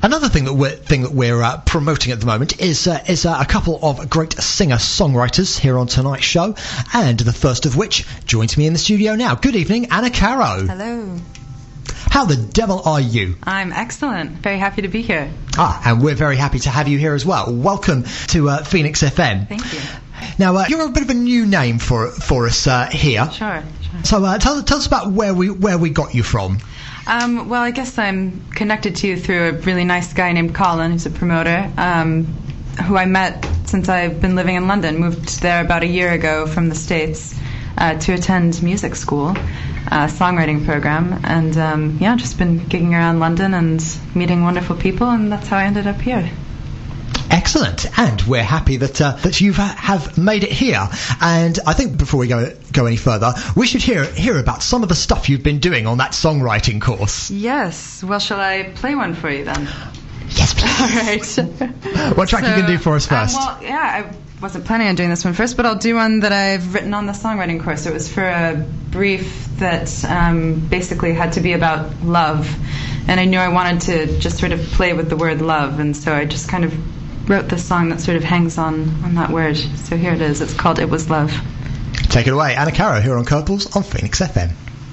Another thing that we're promoting at the moment is a couple of great singer-songwriters here on tonight's show, and the first of which joins me in the studio now. Good evening, Anna Caro. Hello. How the devil are you? I'm excellent. Very happy to be here. And we're very happy to have you here as well. Welcome to Phoenix FM. Thank you. Now, you're a bit of a new name for us here. Sure. So tell us about where we got you from. Well, I guess I'm connected to you through a really nice guy named Colin, who's a promoter, who I met since I've been living in London. Moved there about a year ago from the States to attend music school, songwriting program, and just been gigging around London and meeting wonderful people, and that's how I ended up here. Excellent, and we're happy that you have made it here. And I think before we go any further, we should hear about some of the stuff you've been doing on that songwriting course. Yes. Well, shall I play one for you then? Yes, please. All right. What track you can do for us first? I wasn't planning on doing this one first, but I'll do one that I've written on the songwriting course. It was for a brief that basically had to be about love, and I knew I wanted to just sort of play with the word love, and so I just kind of wrote this song that sort of hangs on that word. So here it is. It's called It Was Love. Take it away, Anna Caro, here on Curtbles on Phoenix FM.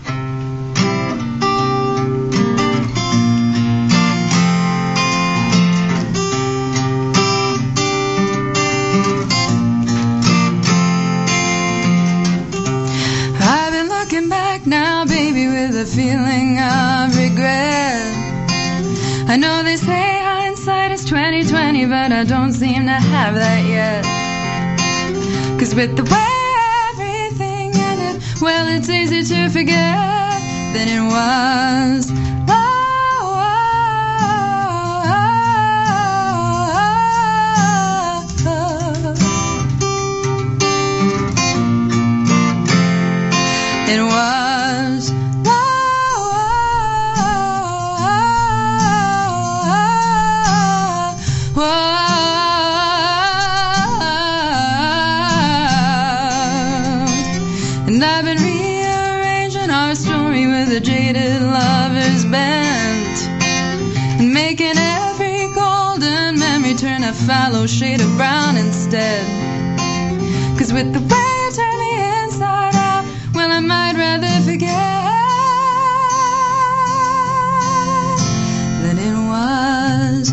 I've been looking back now, baby, with a feeling of regret. I know they say hindsight is 20/20, but I don't seem to have that yet. 'Cause with the way everything ended, well, it's easy to forget that it was it was and I've been rearranging our story with a jaded lover's bent, and making every golden memory turn a fallow shade of brown instead. 'Cause with the way you turn me inside out, well, I might rather forget that it was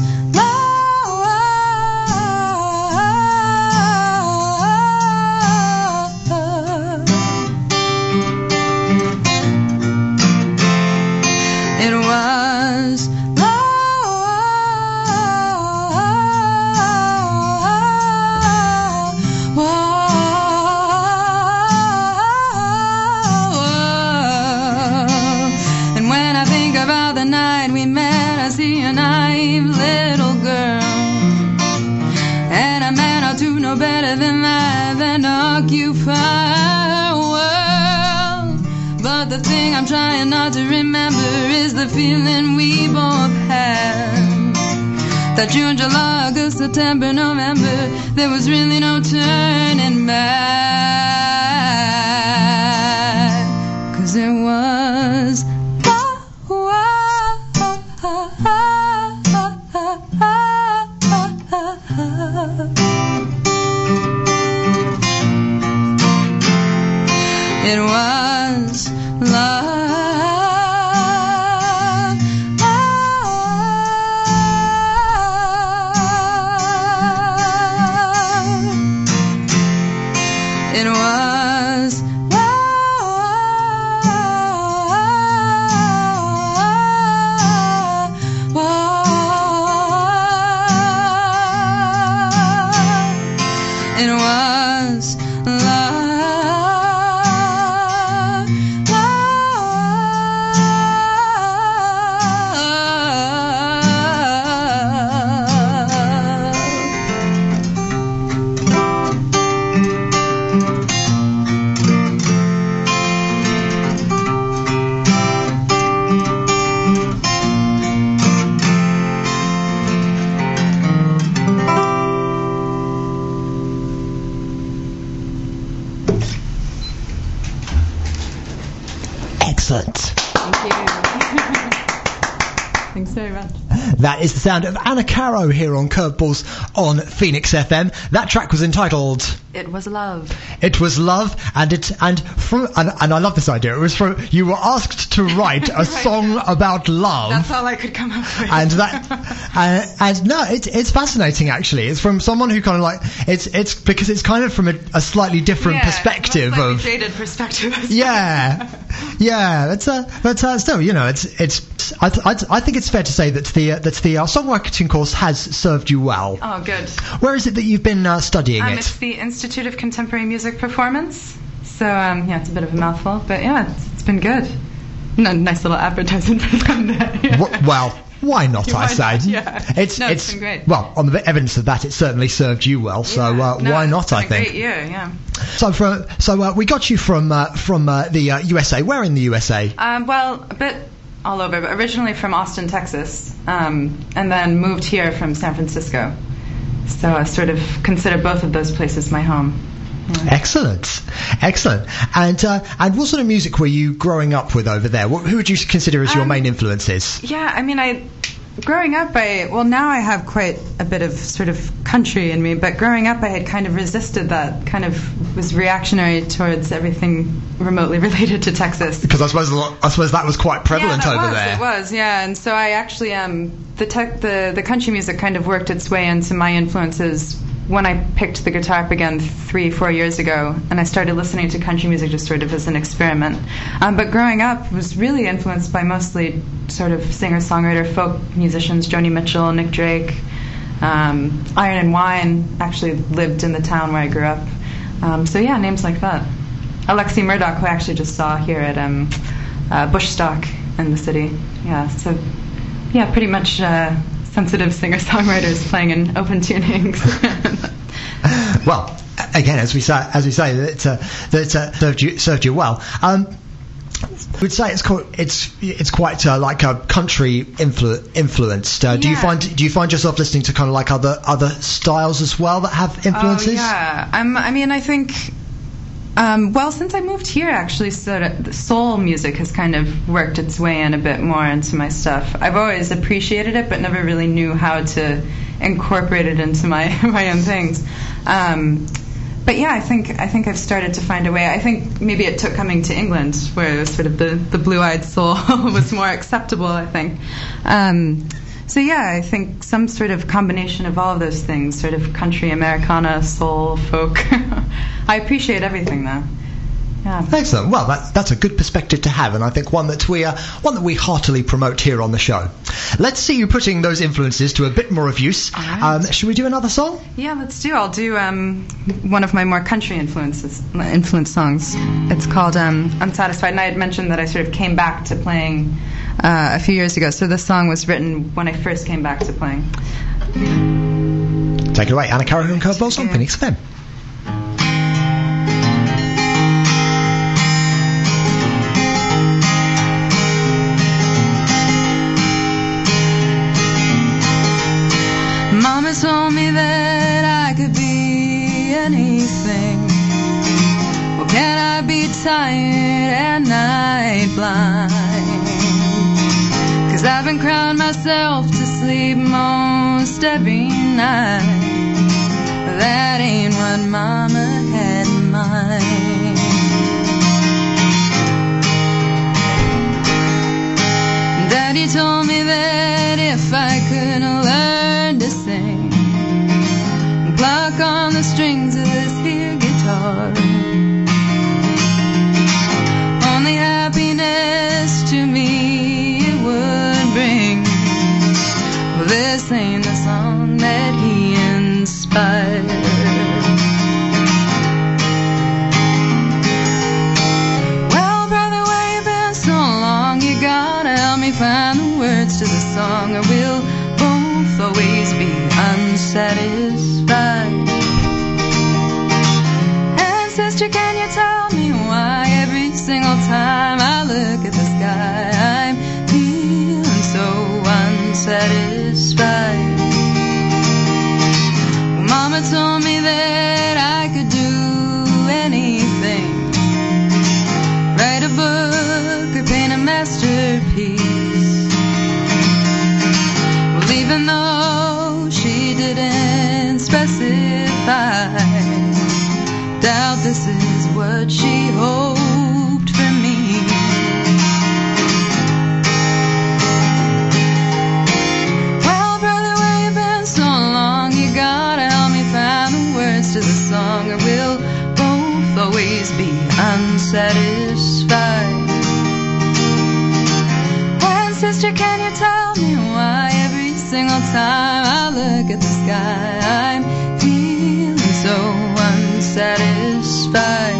better than that, than to occupy a world. But the thing I'm trying not to remember is the feeling we both had. That June, July, August, September, November, there was really no turning back. 'Cause it was it was love. It was it was love. That is the sound of Anna Caro here on Curveballs on Phoenix FM. That track was entitled It Was Love. It Was Love, and I love this idea. It was from, you were asked to write a song about love. That's all I could come up with. And it's fascinating actually. It's from someone who kind of like, it's because it's kind of from a slightly different perspective of jaded perspective. Yeah. But still, you know, I think it's fair to say that the songwriting course has served you well. Oh, good. Where is it that you've been studying it? It's the Institute of Contemporary Music Performance. So, it's a bit of a mouthful, but it's been good. Nice little advertisement for them there. Yeah. Well, why not, I say? Not? Yeah. It's been great. Well, on the evidence of that, it certainly served you well. So why not? I think. Great year, yeah. So we got you from the USA. Where in the USA? Well, a bit all over, but originally from Austin, Texas, and then moved here from San Francisco. So I sort of consider both of those places my home. Yeah. Excellent. And what sort of music were you growing up with over there? Who would you consider as your main influences? Yeah, I mean, growing up, now I have quite a bit of sort of country in me, but growing up I had kind of resisted that, kind of was reactionary towards everything remotely related to Texas. Because I suppose that was quite prevalent over there. It was, yeah. And so I actually, the country music kind of worked its way into my influences when I picked the guitar up again 3-4 years ago, and I started listening to country music just sort of as an experiment. But growing up was really influenced by mostly sort of singer-songwriter, folk musicians, Joni Mitchell, Nick Drake. Iron and Wine actually lived in the town where I grew up. Names like that. Alexi Murdoch, who I actually just saw here at Bushstock in the city. Yeah, so pretty much sensitive singer-songwriters playing in open tunings. Well, again, as we say, that served you well. I would say it's quite like a country influenced. Do you find yourself listening to kind of like other styles as well that have influences? Oh, yeah. I think. Since I moved here, actually, soul music has kind of worked its way in a bit more into my stuff. I've always appreciated it, but never really knew how to incorporate it into my own things. I think I've started to find a way. I think maybe it took coming to England, where sort of the blue-eyed soul was more acceptable, I think. I think some sort of combination of all of those things, sort of country, Americana, soul, folk. I appreciate everything, though. Yeah. Excellent. Well, that's a good perspective to have, and I think one that we heartily promote here on the show. Let's see you putting those influences to a bit more of use. Right. Should we do another song? Yeah, let's do. I'll do one of my more country influenced songs. It's called Unsatisfied, and I had mentioned that I sort of came back to playing a few years ago. So this song was written when I first came back to playing. Take it away, Anna Caro and Curveballs on Phoenix FM. Mama told me that I could be anything. Well, can I be tired and night blind? 'Cause I've been crying myself to sleep most every night. That ain't what Mama had in mind. Daddy told me that if I could learn to sing, pluck on the strings of this here guitar, only happiness to me it would bring. Well, this ain't the song that he inspired. Well, brother, where you been so long? You gotta help me find the words to the song, or we'll both always be unsatisfied. And sister, can you tell me why every single time I look at the sky I'm feeling so unsatisfied? Well, Mama told me that I could do anything, write a book or paint a masterpiece. Well, what she hoped for me. Well, brother, where you been so long? You gotta help me find the words to the song, or we'll both always be unsatisfied. And sister, can you tell me why every single time I look at the sky I'm feeling so unsatisfied?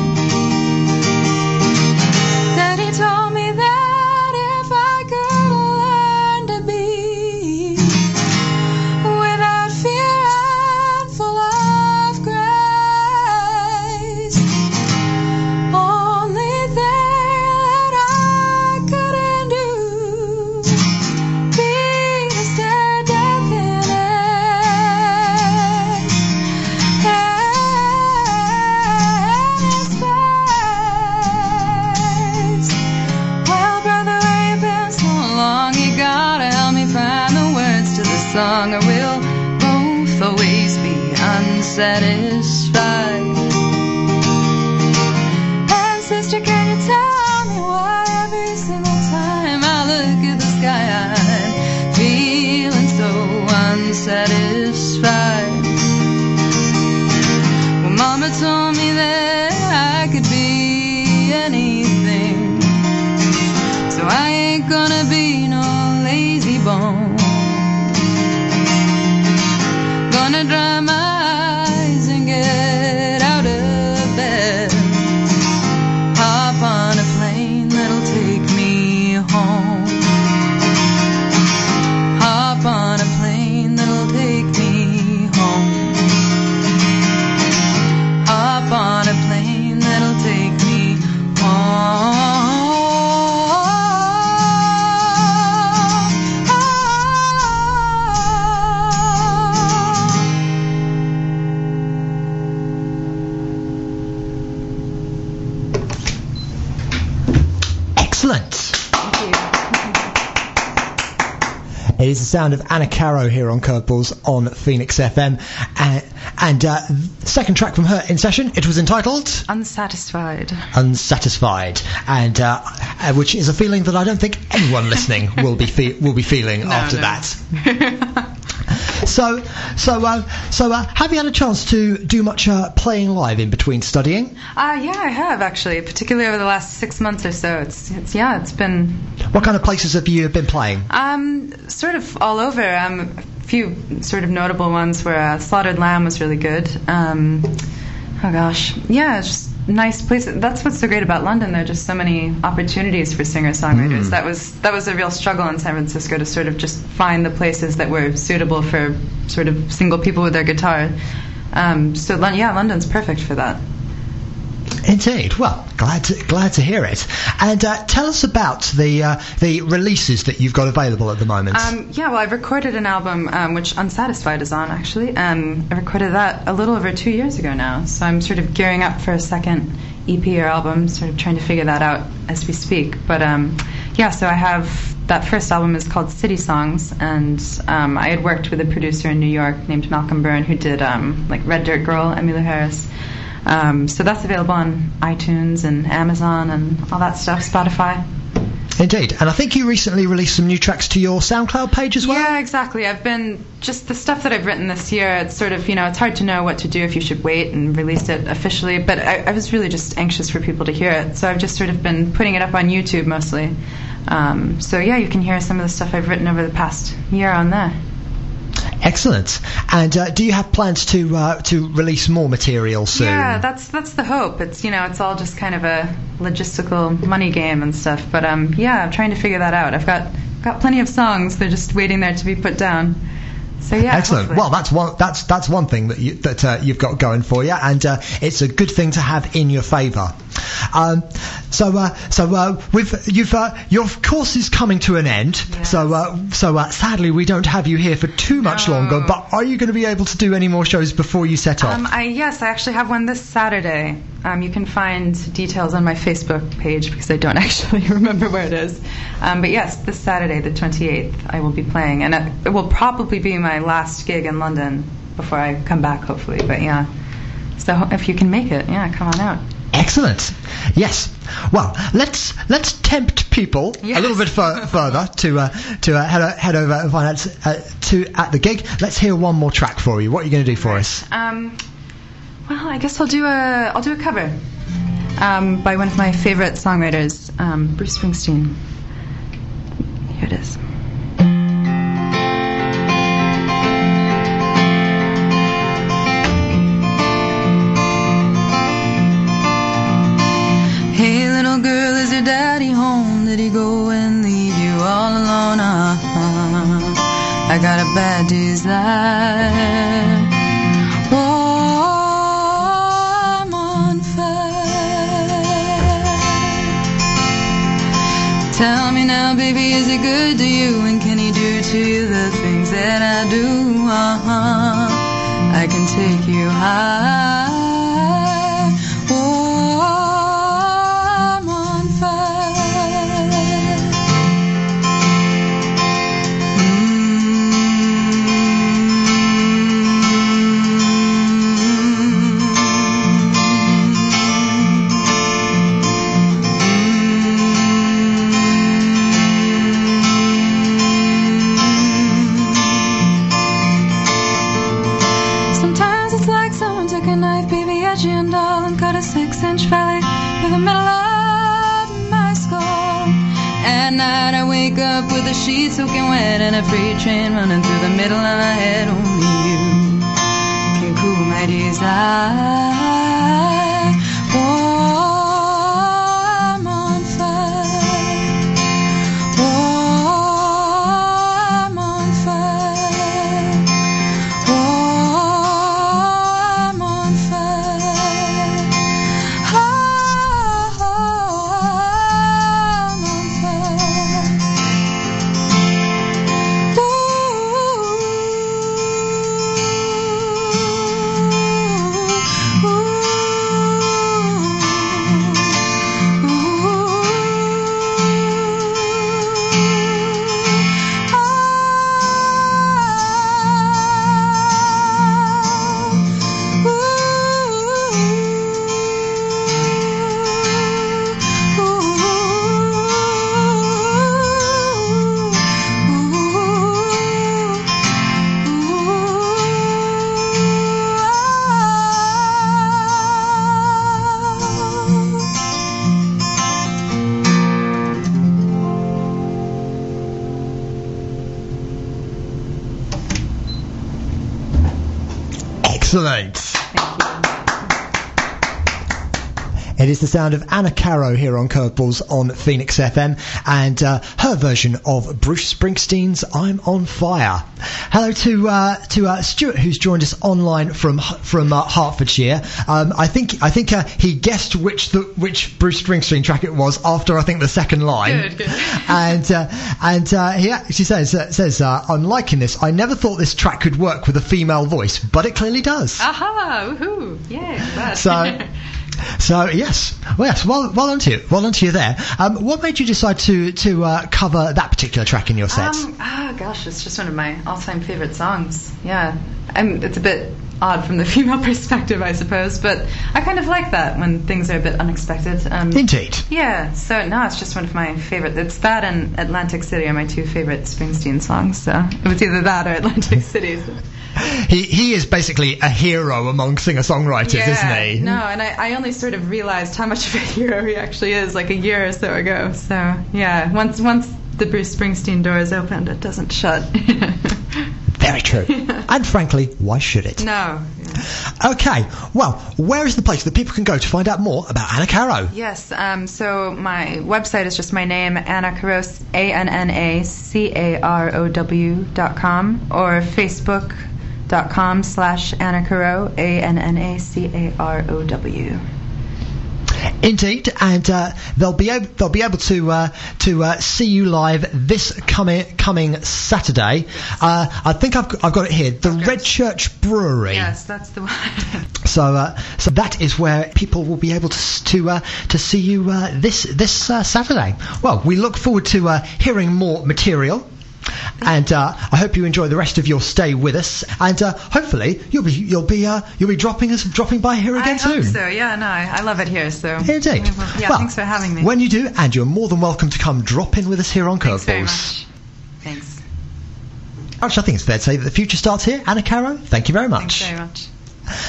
Then he told me that if I could learn to be without fear and full of grace, only thing that I could endure be to stare death in his face. Well, brother, where you been so long? You gotta help me find the words to the song, or we'll both always be unsatisfied. And sister, can you tell me why every single time I look at the sky I'm feeling so unsatisfied? Well, Mama told me that I could be anything, so I ain't gonna be no lazy bone. Gonna dry my eyes and get out of bed, hop on a plane that'll take me home, hop on a plane that'll take me home, hop on a plane that'll take me home. Excellent. It is the sound of Anna Caro here on Curveballs on Phoenix FM. And second track from her in session, it was entitled Unsatisfied. Unsatisfied, and which is a feeling that I don't think anyone listening will be feeling after that. So, have you had a chance to do much playing live in between studying? Yeah, I have actually, particularly over the last 6 months or so. It's been. What kind of places have you been playing? Sort of all over. A few sort of notable ones where Slaughtered Lamb was really good. It's just nice places. That's what's so great about London. There are just so many opportunities for singer-songwriters. That was a real struggle in San Francisco to sort of just find the places that were suitable for sort of single people with their guitar. London's perfect for that. Indeed. Well, glad to hear it. And tell us about the releases that you've got available at the moment. I've recorded an album which Unsatisfied is on, actually. I recorded that a little over 2 years ago now, so I'm sort of gearing up for a second EP or album, sort of trying to figure that out as we speak. But so I have that first album is called City Songs, and I had worked with a producer in New York named Malcolm Byrne who did like Red Dirt Girl, Emmylou Harris. So that's available on iTunes and Amazon and all that stuff, Spotify. Indeed. And I think you recently released some new tracks to your SoundCloud page as well? Yeah, exactly. I've been, just the stuff that I've written this year, it's sort of, it's hard to know what to do if you should wait and release it officially, but I was really just anxious for people to hear it, so I've just sort of been putting it up on YouTube mostly. You can hear some of the stuff I've written over the past year on there. Excellent. And do you have plans to release more material soon? Yeah, that's the hope. It's it's all just kind of a logistical money game and stuff. But I'm trying to figure that out. I've got plenty of songs. They're just waiting there to be put down. So excellent. Hopefully. Well, that's one thing that you've got going for you, and it's a good thing to have in your favour. Your course is coming to an end. Yes. So sadly we don't have you here for too much longer. But are you going to be able to do any more shows before you set off? I actually have one this Saturday. You can find details on my Facebook page because I don't actually remember where it is. But yes, this Saturday, the 28th, I will be playing, and it will probably be my last gig in London before I come back, hopefully. But so if you can make it, come on out. Excellent. Yes. Well, let's tempt people a little bit further to head over and find out at the gig. Let's hear one more track for you. What are you going to do for us? Well, I guess I'll do a cover by one of my favorite songwriters, Bruce Springsteen. Here it is. Hey little girl, is your daddy home? Did he go and leave you all alone? I got a bad desire. Oh, I'm on fire. Tell me now, baby, is he good to you? And can he do to you the things that I do? I can take you high. And cut a 6-inch valley through the middle of my skull. At night I wake up with the sheets soaking wet and a freight train running through the middle of my head. Only you can cool my desire. Oh, I'm on fire. Oh, I'm on fire. Oh, I'm on fire. Excellent. It is the sound of Anna Caro here on Curveballs on Phoenix FM, and her version of Bruce Springsteen's "I'm on Fire." Hello to Stuart, who's joined us online from Hertfordshire. I think he guessed which Bruce Springsteen track it was after I think the second line. Good. And he actually says I'm liking this. I never thought this track could work with a female voice, but it clearly does. Aha! Woohoo! Yeah. So yes, well done to you. Well done to you there. What made you decide to cover that particular track in your set? Gosh, it's just one of my all-time favorite songs. Yeah, it's a bit odd from the female perspective, I suppose, but I kind of like that when things are a bit unexpected. Indeed. Yeah. So no, it's just one of my favorite. It's that and Atlantic City are my two favorite Springsteen songs. So it was either that or Atlantic City. So. He is basically a hero among singer-songwriters, isn't he? No, and I only sort of realized how much of a hero he actually is like a year or so ago. So yeah, once the Bruce Springsteen door is opened, it doesn't shut. Very true. And frankly, why should it? No. Yeah. Okay, well, where is the place that people can go to find out more about Anna Caro? Yes, so my website is just my name, Anna Carow, ANNACAROW.com, or Facebook.com/Anna Carow, ANNACAROW. Indeed, and they'll be able to see you live this coming Saturday. I think I've got it here. The Red Church Brewery. Yes, that's the one. So that is where people will be able to see you this Saturday. Well, we look forward to hearing more material And I hope you enjoy the rest of your stay with us. And hopefully you'll be dropping by here again soon. I hope so. Yeah, no, I love it here. So indeed. Yeah, well, thanks for having me. When you do, and you're more than welcome to come drop in with us here on Thanks Curveballs. very much. Thanks. Actually, I think it's fair to say that the future starts here. Anna Caro, thank you very much. Thanks very much.